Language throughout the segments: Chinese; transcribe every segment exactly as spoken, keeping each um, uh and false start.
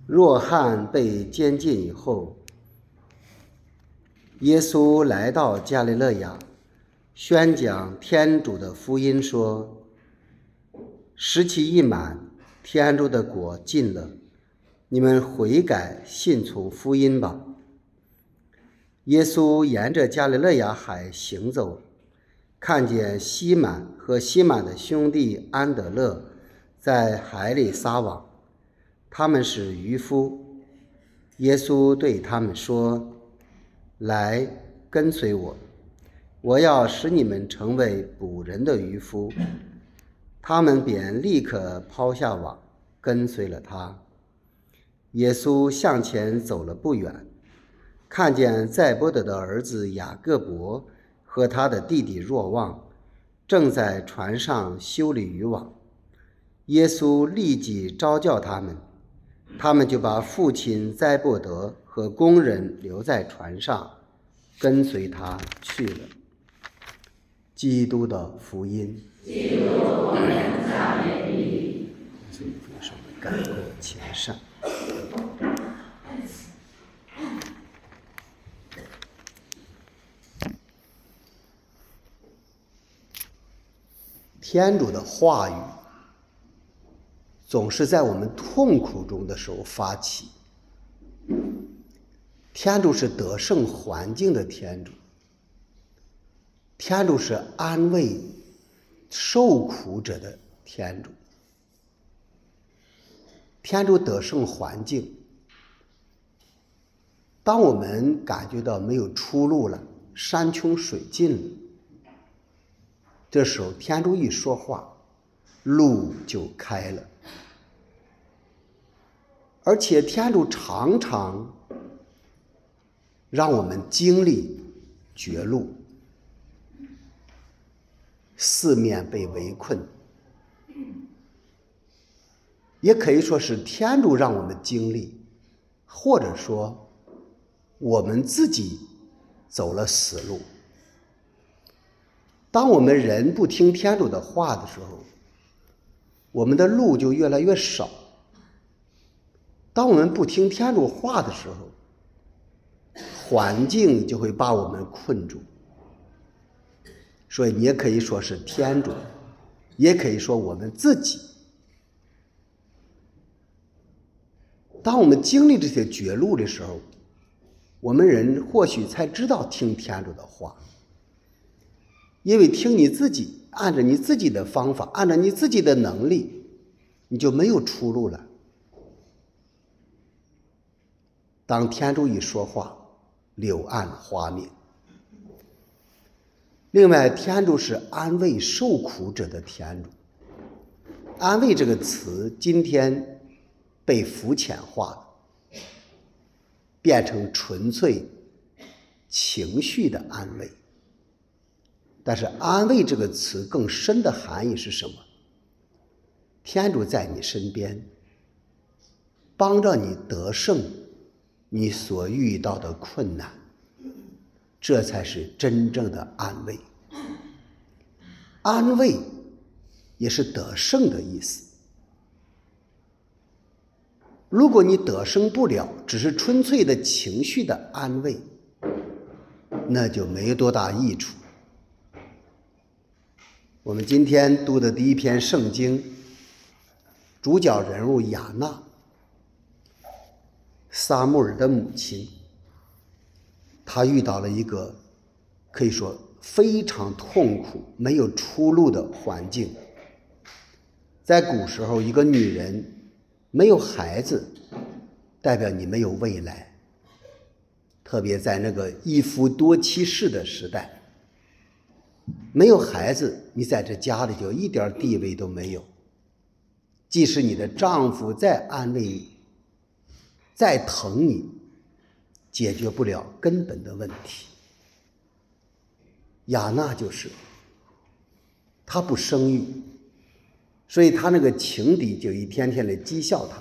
若翰被监禁以后，耶稣来到加利肋亚，宣讲天主的福音，说：时期一满，天主的国近了，你们悔改信从福音吧。耶稣沿着加利肋亚海行走，看见西满和西满的兄弟安德勒在海里撒网，他们是渔夫。耶稣对他们说：来，跟随我，我要使你们成为捕人的渔夫。他们便立刻抛下网，跟随了他。耶稣向前走了不远，看见载伯德的儿子雅各伯和他的弟弟若望正在船上修理渔网。耶稣立即召叫他们，他们就把父亲载伯德和工人留在船上，跟随他去了。基督的福音。 基督，我们赞美你。 改过前善。天主的话语总是在我们痛苦中的时候发起。天主是得胜环境的天主，天主是安慰受苦者的天主。天主得胜环境，当我们感觉到没有出路了，山穷水尽了，这时候天主一说话，路就开了。而且天主常常让我们经历绝路，四面被围困，也可以说是天主让我们经历，或者说我们自己走了死路。当我们人不听天主的话的时候，我们的路就越来越少。当我们不听天主话的时候，环境就会把我们困住。所以你也可以说是天主，也可以说我们自己。当我们经历这些绝路的时候，我们人或许才知道听天主的话。因为听你自己，按照你自己的方法，按照你自己的能力，你就没有出路了。当天主一说话，柳暗花明。另外，天主是安慰受苦者的天主。安慰这个词今天被肤浅化了，变成纯粹情绪的安慰。但是安慰这个词更深的含义是什么？天主在你身边，帮着你得胜你所遇到的困难，这才是真正的安慰。安慰也是得胜的意思。如果你得胜不了，只是纯粹的情绪的安慰，那就没多大益处。我们今天读的第一篇圣经，主角人物雅纳，撒母耳的母亲，她遇到了一个可以说非常痛苦、没有出路的环境。在古时候，一个女人没有孩子，代表你没有未来。特别在那个一夫多妻制的时代，没有孩子，你在这家里就一点地位都没有。即使你的丈夫再安慰你，再疼你，解决不了根本的问题。雅纳就是，她不生育，所以她那个情敌就一天天的讥笑她。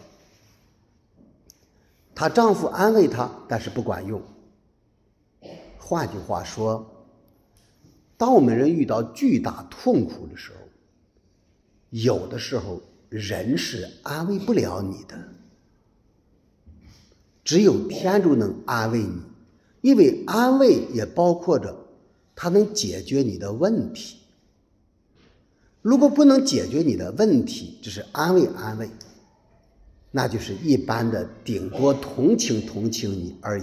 她丈夫安慰她，但是不管用。换句话说，当我们人遇到巨大痛苦的时候，有的时候人是安慰不了你的。 只有天主能安慰你，因为安慰也包括着它能解决你的问题。如果不能解决你的问题，只是安慰安慰，那就是一般的顶多同情同情你而已。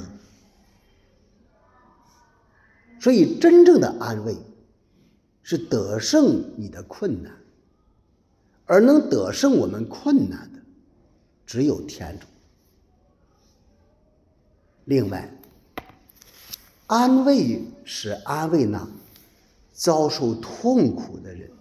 所以真正的安慰是得胜你的困难，而能得胜我们困难的只有天主。另外，安慰是安慰那遭受痛苦的人。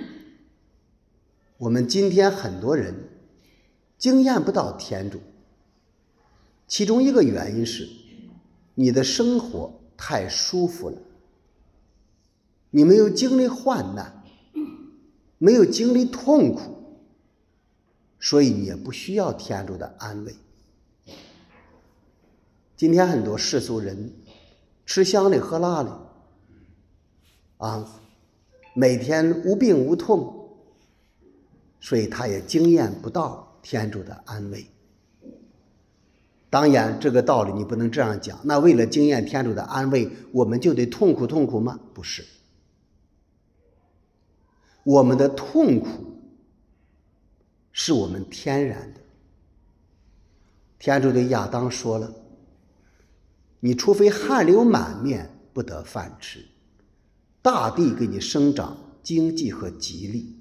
我们今天很多人经验不到天主，其中一个原因是你的生活太舒服了，你没有经历患难，没有经历痛苦，所以你也不需要天主的安慰。今天很多世俗人吃香的喝辣的啊，每天无病无痛，所以他也经验不到天主的安慰。当然这个道理你不能这样讲，那为了经验天主的安慰，我们就得痛苦痛苦吗？不是，我们的痛苦是我们天然的。天主对亚当说了，你除非汗流满面不得饭吃，大地给你生长经济和吉利。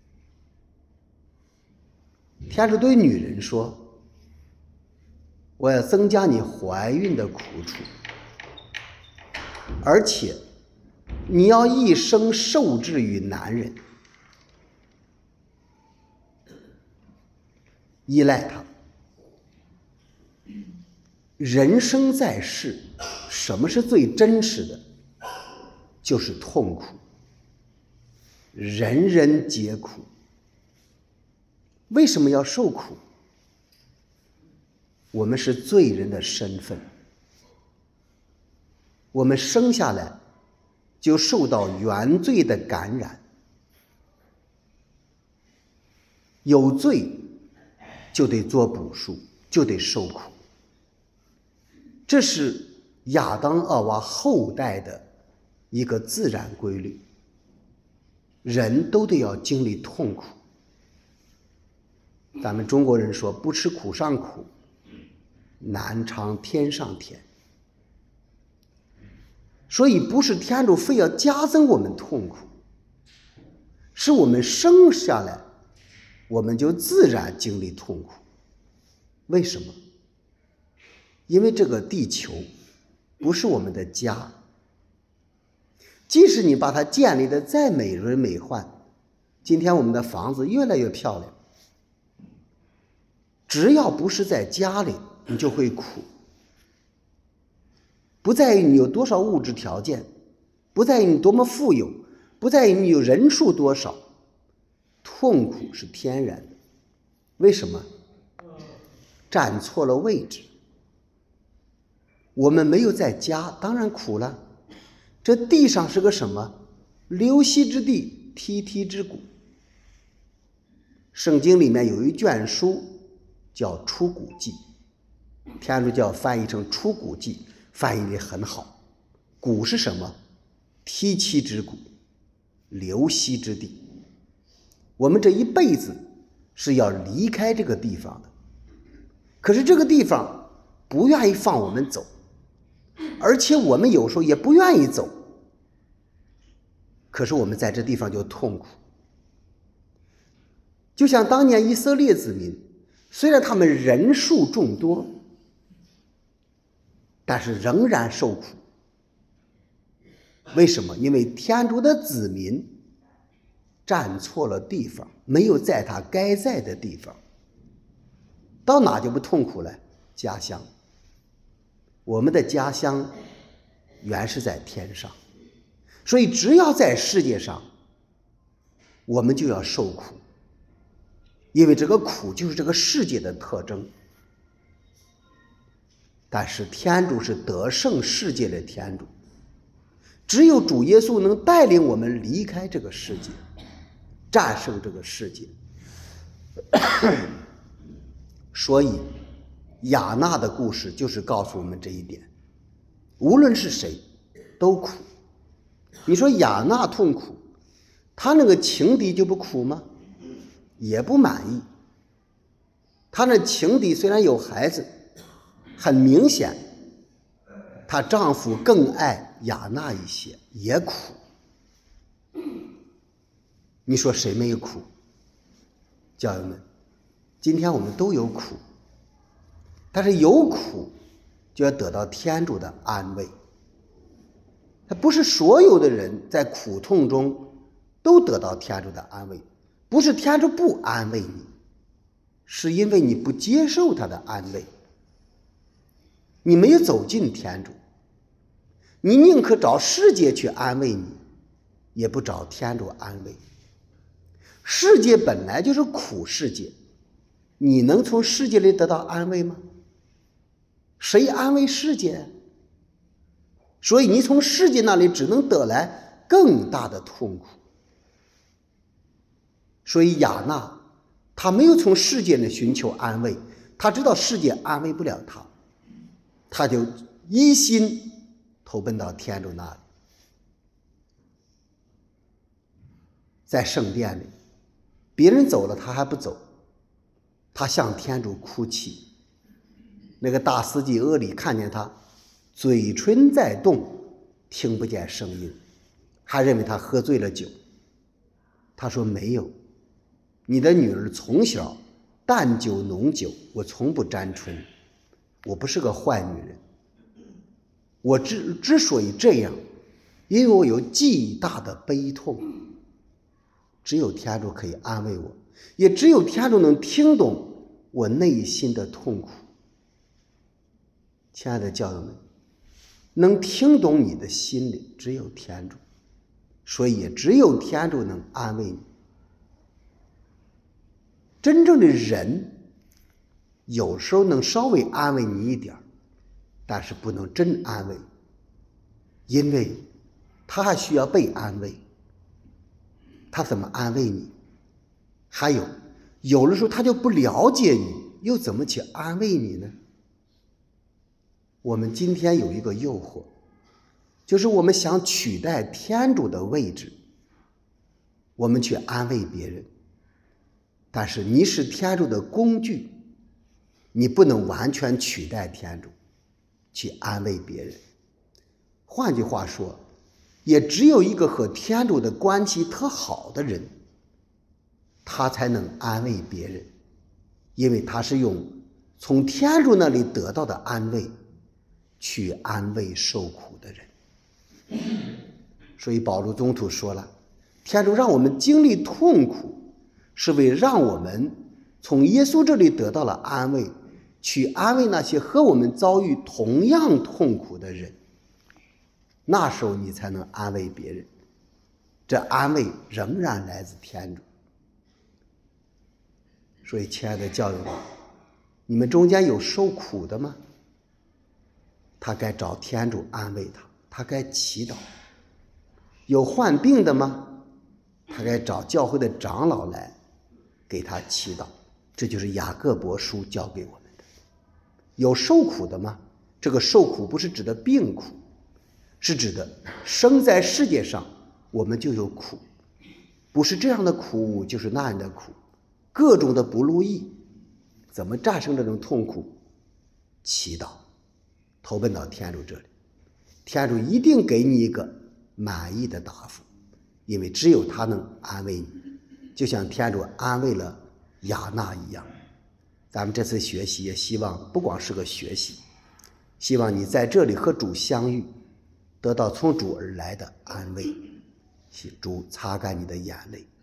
天主对女人说，我要增加你怀孕的苦楚，而且你要一生受制于男人，依赖他。人生在世，什么是最真实的？就是痛苦，人人皆苦。为什么要受苦？我们是罪人的身份，我们生下来就受到原罪的感染，有罪就得做补赎，就得受苦。这是亚当厄娃后代的一个自然规律，人都得要经历痛苦。咱们中国人说，不吃苦上苦，难尝天上甜。所以不是天主非要加增我们痛苦，是我们生下来我们就自然经历痛苦。为什么？因为这个地球不是我们的家，即使你把它建立的再美轮美奂，今天我们的房子越来越漂亮，只要不是在家里，你就会苦。不在于你有多少物质条件，不在于你多么富有，不在于你有人数多少，痛苦是天然的。为什么？站错了位置。我们没有在家，当然苦了。这地上是个什么？流息之地，梯梯之谷。圣经里面有一卷书叫出谷记，天主教翻译成出谷记，翻译的很好。谷是什么？梯梯之谷，流息之地。我们这一辈子是要离开这个地方的，可是这个地方不愿意放我们走，而且我们有时候也不愿意走，可是我们在这地方就痛苦。就像当年以色列子民，虽然他们人数众多，但是仍然受苦。为什么？因为天主的子民站错了地方，没有在他该在的地方。到哪就不痛苦了？家乡。我们的家乡原是在天上，所以只要在世界上，我们就要受苦，因为这个苦就是这个世界的特征。但是天主是得胜世界的天主，只有主耶稣能带领我们离开这个世界，战胜这个世界。所以雅纳的故事就是告诉我们这一点，无论是谁都苦。你说雅纳痛苦，他那个情敌就不苦吗？也不满意。他那情敌虽然有孩子，很明显她丈夫更爱雅纳一些，也苦。你说谁没有苦？教友们，今天我们都有苦，但是有苦就要得到天主的安慰。他不是所有的人在苦痛中都得到天主的安慰，不是天主不安慰你，是因为你不接受他的安慰，你没有走进天主，你宁可找世界去安慰你，也不找天主安慰。世界本来就是苦世界，你能从世界里得到安慰吗？谁安慰世界？所以你从世界那里只能得来更大的痛苦。所以雅纳他没有从世界里寻求安慰，他知道世界安慰不了他，他就一心投奔到天主那里。在圣殿里，别人走了他还不走，他向天主哭泣。那个大司祭厄里看见他嘴唇在动，听不见声音，还认为他喝醉了酒。他说没有，你的女儿从小淡酒浓酒，我从不沾唇，我不是个坏女人。我之之所以这样，因为我有极大的悲痛，只有天主可以安慰我，也只有天主能听懂我内心的痛苦。亲爱的教友们，能听懂你的心里只有天主，所以也只有天主能安慰你。真正的人有时候能稍微安慰你一点，但是不能真安慰，因为他还需要被安慰。他怎么安慰你？还有有的时候他就不了解你，又怎么去安慰你呢？我们今天有一个诱惑，就是我们想取代天主的位置，我们去安慰别人。但是你是天主的工具，你不能完全取代天主去安慰别人。换句话说，也只有一个和天主的关系特好的人，他才能安慰别人，因为他是用从天主那里得到的安慰去安慰受苦的人。所以保禄宗徒说了，天主让我们经历痛苦，是为让我们从耶稣这里得到了安慰，去安慰那些和我们遭遇同样痛苦的人。那时候你才能安慰别人，这安慰仍然来自天主。所以亲爱的教友们，你们中间有受苦的吗？他该找天主安慰他，他该祈祷。有患病的吗？他该找教会的长老来给他祈祷。这就是雅各伯书教给我们的。有受苦的吗？这个受苦不是指的病苦，是指的生在世界上我们就有苦，不是这样的苦就是那样的苦，各种的不如意。怎么战胜这种痛苦？祈祷，投奔到天主这里，天主一定给你一个满意的答复，因为只有他能安慰你，就像天主安慰了雅纳一样。咱们这次学习也希望不光是个学习，希望你在这里和主相遇，得到从主而来的安慰，主擦干你的眼泪。